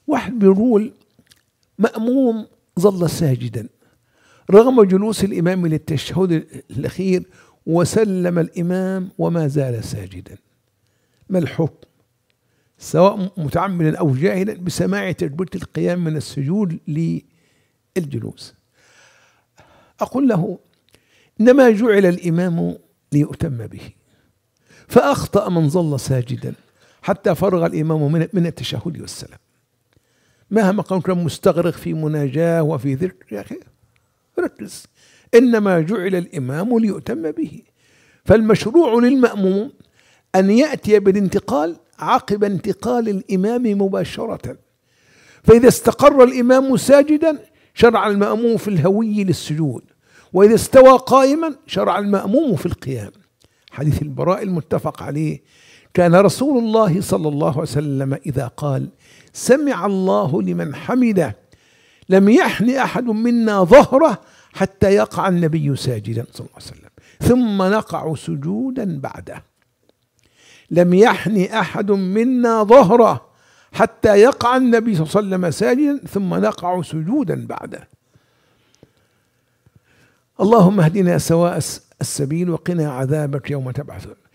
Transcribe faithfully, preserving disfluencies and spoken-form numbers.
واحد بيقول مأموم ظل ساجدا رغم جلوس الإمام للتشهد الأخير وسلم الإمام وما زال ساجدا، ما الحكم سواء متعمدا أو جاهلا بسماع تجربة القيام من السجود للجلوس؟ أقول له إنما جعل الإمام ليؤتم به، فأخطأ من ظل ساجدا حتى فرغ الإمام من من التشهد والسلام، مهما كان مستغرق في مناجاة وفي ذكر. يا أخي ركز، إنما جعل الإمام ليؤتم به، فالمشروع للمأموم أن يأتي بالانتقال عقب انتقال الإمام مباشرة، فإذا استقر الإمام ساجدا شرع المأموم في الهوي للسجود، وإذا استوى قائما شرع المأموم في القيام. حديث البراء المتفق عليه، كان رسول الله صلى الله عليه وسلم إذا قال سمع الله لمن حمده لم يحن أحد منا ظهره حتى يقع النبي ساجدا صلى الله عليه وسلم ثم نقع سجودا بعده. لم يحن أحد منا ظهره حتى يقع النبي صلى الله عليه وسلم ساجدا ثم نقع سجودا بعده. اللهم اهدنا سواء السبيل وقنا عذابك يوم تبعث.